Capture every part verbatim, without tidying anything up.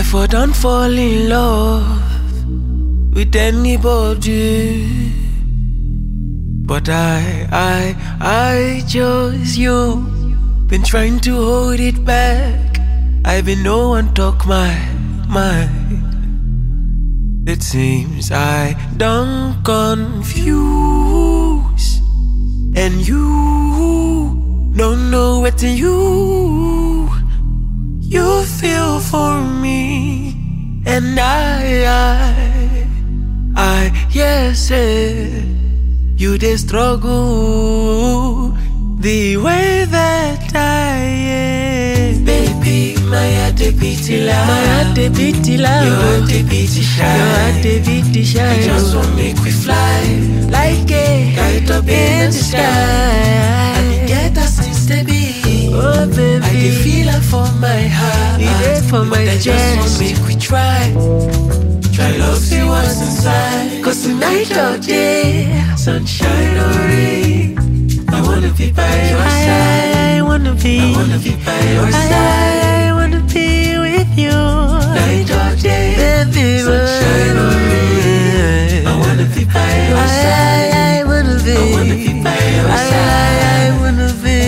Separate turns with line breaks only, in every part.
for don't fall in love with anybody, but I, I, I chose you. Been trying to hold it back. I've been no one talk my mind. It seems I don't confuse, and you don't know what to you. You feel for me, and I, I, I, yes, eh, you dey struggle the way that I am. Baby, my heart dey beat loud. My heart dey beat loud. Your heart dey beat shy. Your heart dey beat shy. I just want make we fly like a kite up in the sky. I dey get us since the beat. Oh baby, I dey feel it for my heart. It is for my chest. I just want make we try. Try love, see what's inside. Cause tonight or day, sunshine or rain, I wanna be by your side. I wanna be. I wanna be by your side. I wanna be with you. Night or day, baby, sunshine or rain, I wanna be by your side. I wanna be. I wanna be by your side. I wanna be.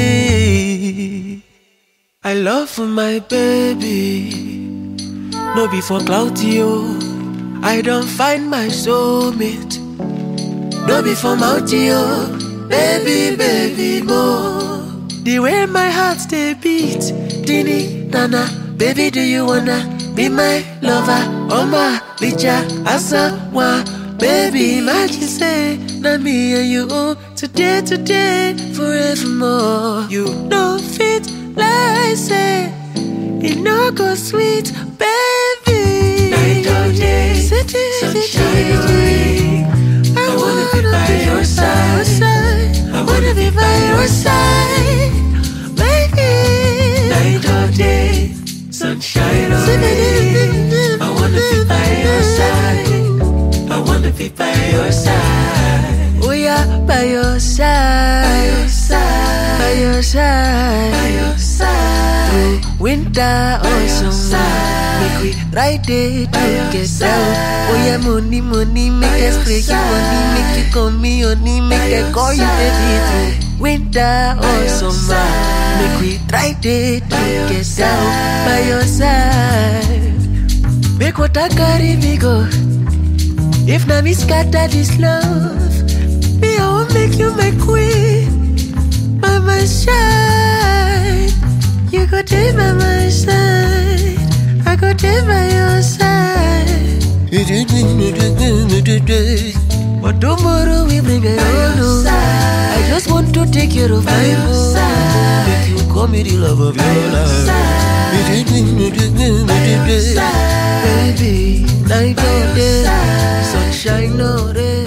I love for my baby, no be for cloudy yo. I don't find my soulmate, no be for mountain yo. Baby, baby, more. The way my heart stay beat, Dini, Nana, baby, do you wanna be my lover? Oma, Licha, Asawa, baby, imagine say, not me and you, today, today, forevermore. You know fit, like say, it no go sweet, baby. Night or day, sunshine or rain, I wanna be by your side. I wanna be by your side, baby. Night or day, sunshine or rain, I wanna be by your side. I wanna be by your side. Oh yeah, by your side, by your side, by your side, by your side. Through winter or summer, make we ride it together. Oh yeah, money, money, make us break you money, make you call me honey, make I call you baby. Through winter or summer, make we ride it together. By your side, make what I carry me go. If na me scatter this love, me I will make you my queen, by my side. You go take by my side, I go take by your side. But tomorrow we bring it on. I just want to take care of my home. Make you call me the love of your life. Baby, night or day, sunshine or rain.